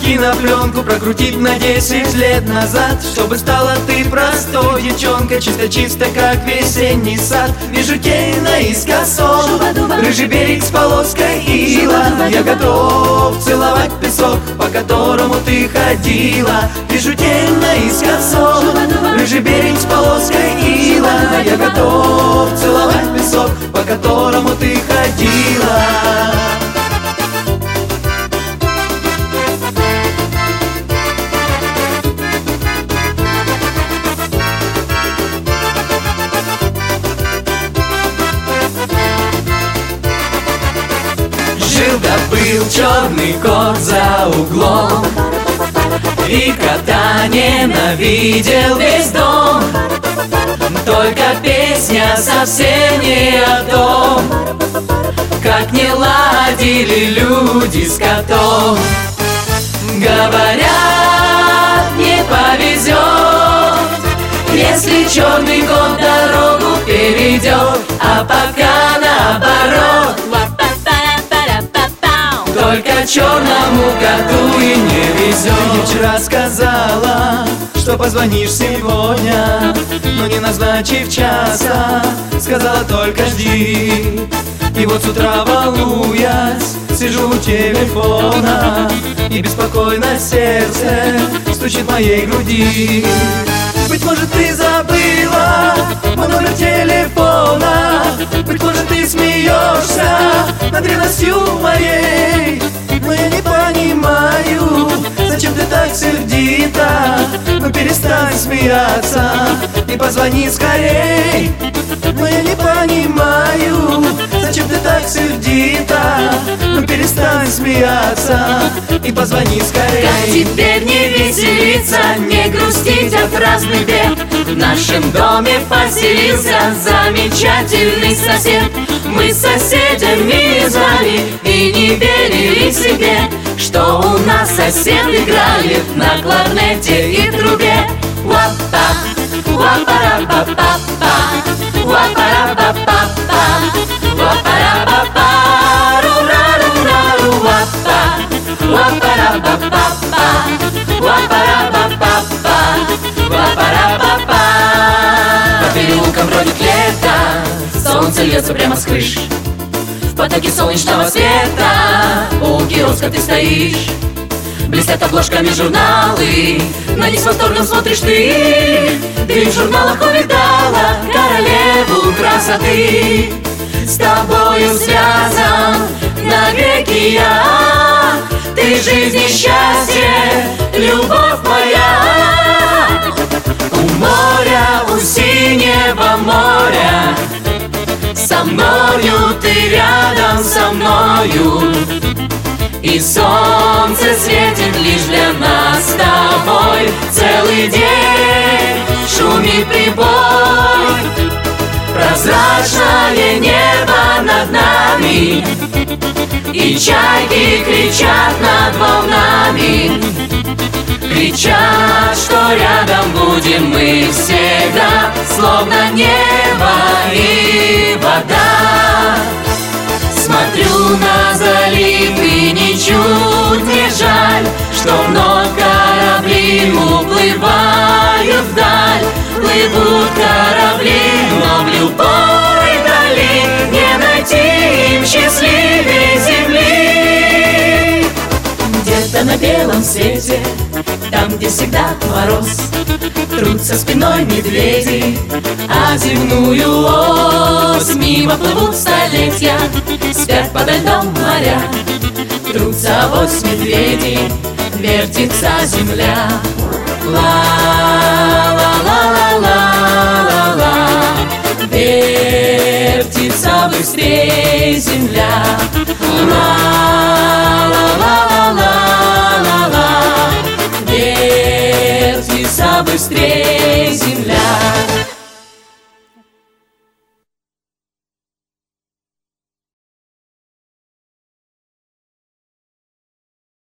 кинопленку прокрутить на 10 лет назад, чтобы стала ты простой девчонка, чисто-чисто, как весенний сад. Вижу тень наискосок, рыжий берег с полоской ила. Я готов целовать песок, по которому ты ходила. Вижу тень наискосок, рыжий берег с полоской ила. Я готов целовать песок, по которому ты ходила. Жил-да был черный кот за углом, и кота ненавидел весь дом. Только песня совсем не о том, как не ладили люди с котом. Говорят, не повезет, если черный кот дорогу перейдет, а пока наоборот, только черному коту и не везет. Ты вчера сказала, что позвонишь сегодня, но не назначив часа, сказала только жди. И вот с утра, волнуясь, сижу у телефона, и беспокойно сердце стучит в моей груди. Быть может, ты забыла мой номер телефона, быть может, ты смеешься над ревностью моей. Но я не понимаю, зачем ты так сердита. Ну перестань смеяться и позвони скорей. Но я не понимаю, зачем ты так сердита. Ну перестань смеяться и позвони скорей. Как теперь не веселиться, не грустить от разных бед? В нашем доме поселился замечательный сосед. Мы с соседями не знали и не верили себе, что у нас сосед играет на кларнете и трубе. Уапа, уапара-па-па-па, уапара-па-па-па, уапара-па-па, рура-рура-ру, уапа, уапара-па-па-па, уапара-па-па-па, уапара-па-па. По переулкам бродит лето, солнце льется прямо с крыш. В потоке солнечного света у киоска ты стоишь. Блестят обложками журналы, на них с восторгом смотришь ты. Ты в журналах увидала королеву красоты. С тобою связан навеки я. Ты жизнь и счастье, любовь моя. У моря, у синего моря, со мною ты рядом со мною. И солнце светит лишь для нас с тобой. Целый день шумит прибой, прозрачное небо над нами, и чайки кричат над волнами. Кричат, что рядом будем мы всегда, словно небо и вода. Смотрю на залив и ничуть не жаль, что вновь корабли уплывают вдаль. Плывут корабли, но в любой дали не найти им счастливей земли. Где-то на белом свете, там, где всегда мороз, трутся спиной медведи, а земную ось мимо плывут столетия, спят подо льдом моря. Трутся авось медведи, вертится земля. Ла-ла-ла-ла-ла-ла, вертится быстрей земля. Ла-ла-ла-ла-ла, вертится быстрей земля.